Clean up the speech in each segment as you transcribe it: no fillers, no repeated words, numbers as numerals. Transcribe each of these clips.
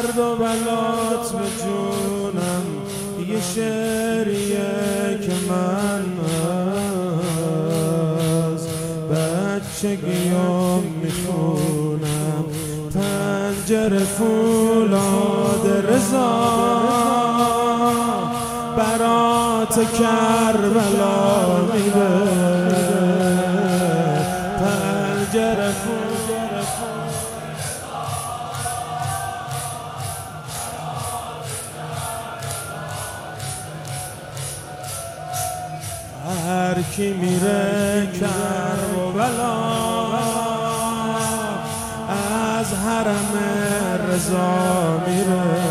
درد و بلات به جونم یه شعریه که من از بچگیام میخونم. پنجره فولاد رضا برات کربلا میده. پنجره هر کی میره کربلا از حرم رضا میره.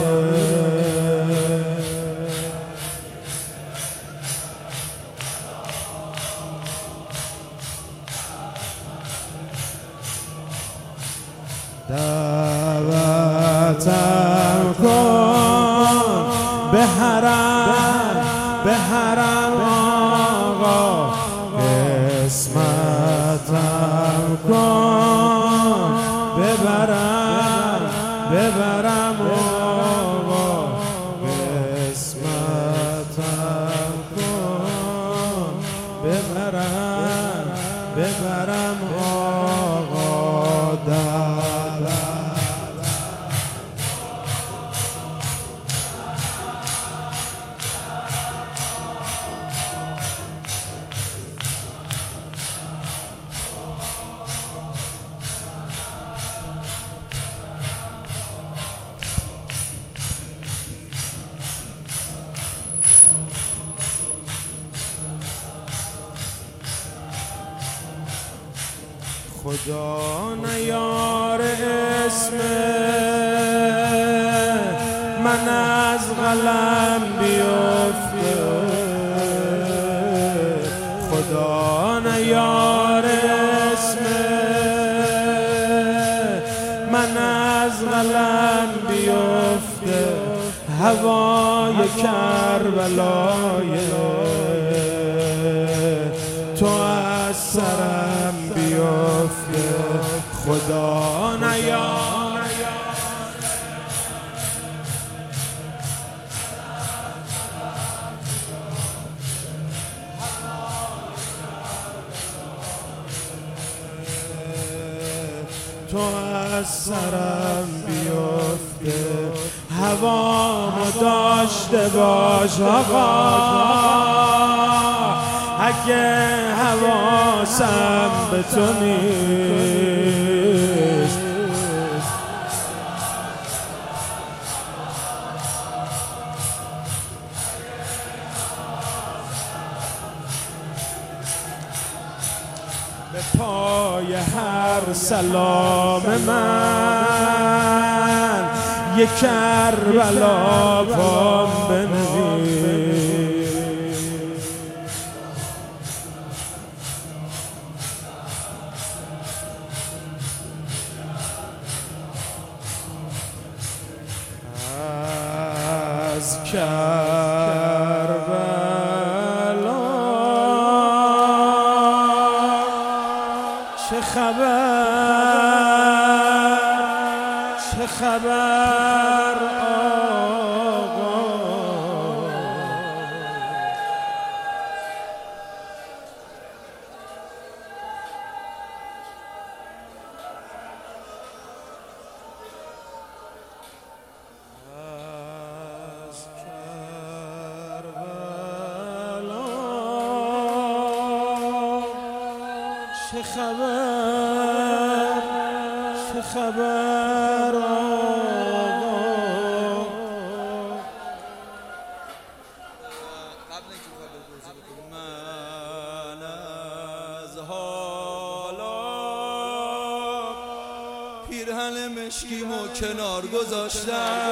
دعوتم کن به حرم آقا، قسمتم کن ببرم آقا، قسمتم کن ببرم آقا. خدا نیار اسم من از قلم بیفته، خدا نیار اسم من از قلم بیفته. هوای کربلای تو از سرم بیفته. خدا نیار تو از سرم بیفته. هوامو داشته باش آقا، اگه حواسم به تو نیست. به پای هر سلام من یک کربلا پام بنویس. از کربلا چه خبر آقا؟ از کربلا چه خبر آقا؟ من از حالا پیرهن مشکیمو کنار گذاشتم،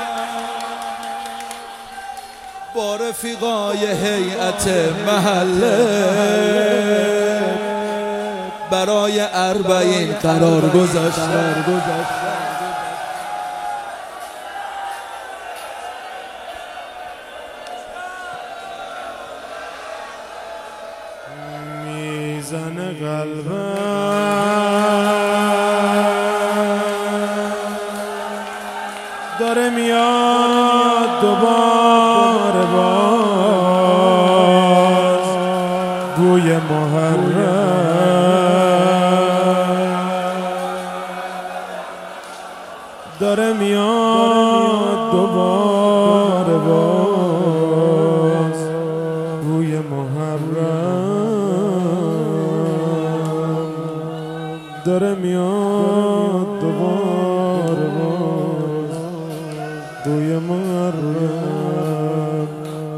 با رفیقای هیئت محله برای 40 قرار گذاشتم. میزنه قلبم داره میاد دوباره باز بوی محرم داره میاد دوباره باز بوی محرم داره میاد دوباره باز بوی محرم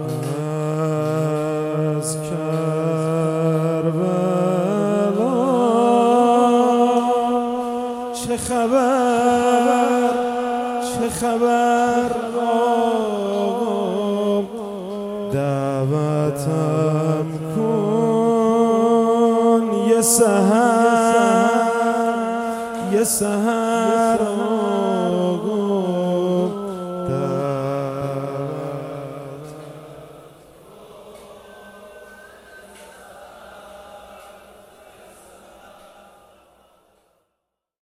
از کربلا چه خبر چه خبر دعوتم کن یه سحر